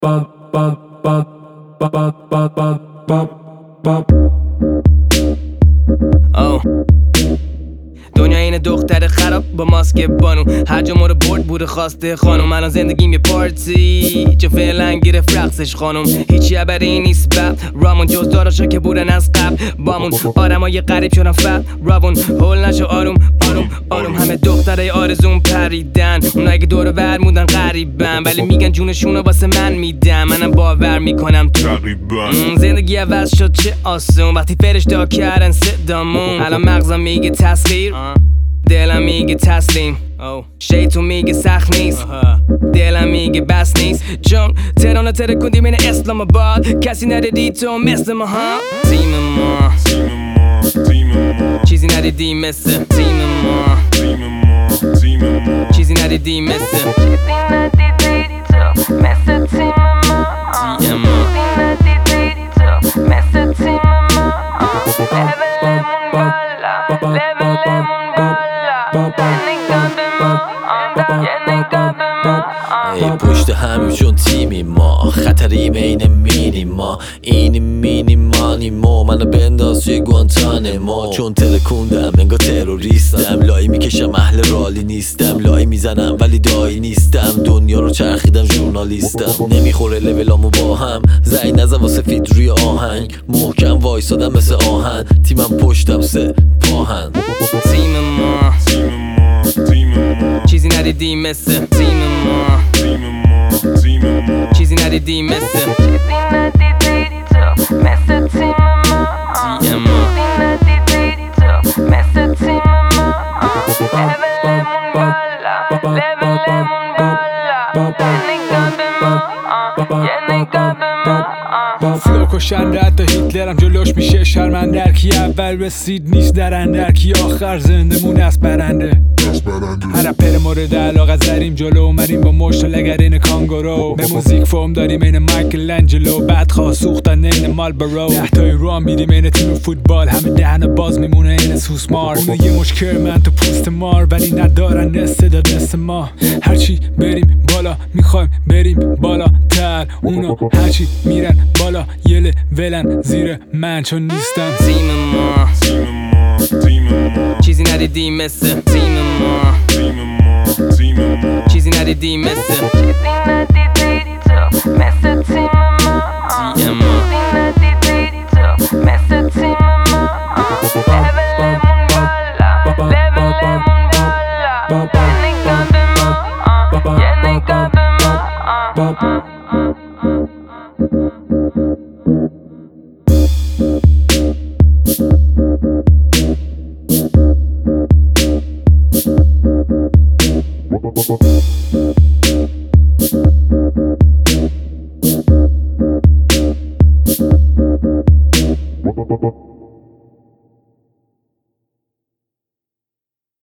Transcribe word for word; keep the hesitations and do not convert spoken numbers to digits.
آه دنیا این دختر خراب با ماسک بانو هر جا ما رو برد بوده خواسته خانم الان زندگیم یه پارتی چه فعلا گرفت رقصش خانم هیچی عبری نیست بب رامون جز داراشا که بودن از قبل بامون آدمای غریب شدن فب روون هول نشو آروم آروم آروم همه دخترای آرزون پریدن اونایی که دور ور موندن غریبن ولی میگن جونشونو واسه من میدم منم باور میکنم تقریبا زندگی عوض شد چه آسون وقتی فرشته کردن صدامون الان مغزم میگه تسخیر دلم میگه تسلیم شیطون میگه سخت نیست دلم میگه بس نیست چون تهران ترکوندی بین اسلام آباد کسی ندیدی تو مثل ما ها تیم ما چیزی ندیدی مثل تیم ما چیزی ندیدی مثل چیزی ندیدی تو مثل تیم ما تیم ما چیزی ندیدی تو مثل تیم ما لبلمون بالا لبلمون بالا یه نگاه به ما یه نگاه به ما ای پشت همیم چون تیمی ما خطریم این مینی ما این مینی مانی ما منو بنداز توی گوانتانمو چون ترکوندم انگار تروریستم لایی میکشم اهل رالی نیستم لایی میزنم ولی دایی نیستم دنیا رو چرخیدم ژورنالیستم نمیخوره لولامو با هم زنگ نزن واسه فید روی آهنگ محکم وایسادم مثل آهن تیمم پشتم سه پاهن تیم ما چیزی ندیدی مثل تیم ما چیزی ندیدی مثل چیزی ندیدی تو مثل تیم ما تیم ما چیزی ندیدی تو مثل تیم ما لبلمون بالا لبلمون بالا یه نگاه به ما یه نگاه به ما فلو کشنده حتی هیتلرم جلوش میشه شرمنده هر کی اول رسید نیست درنده هر کی آخر زنده مونه از برنده هر رپر مورد علاقه زدیم جلو اومدیم با مشت لگرین کانگورو به موزیک فرم داریم این مایکل انجلو بعد خواه سوختن این مالبرو ده تای رو هم بیدیم این تیم فوتبال همه دهن باز میمونه این سوسمار اونو یه مشکر من تو پوست مار ولی ندارن استعداد مثل ما هرچی بریم بالا میخوایم بریم بالا تر اونو هرچی میرن بالا یه ولن زیر من چون نیستم تیم ما چیزی ندیدی مثل تیم ما چیزی ندیدی مثل چیزی ندیدی تو مثل تیم ما تیم ما چیزی ندیدی تو مثل تیم ما لبلمون بالا لبلمون بالا یه نگاه به ما یه نگاه به ما Ba ba ba ba.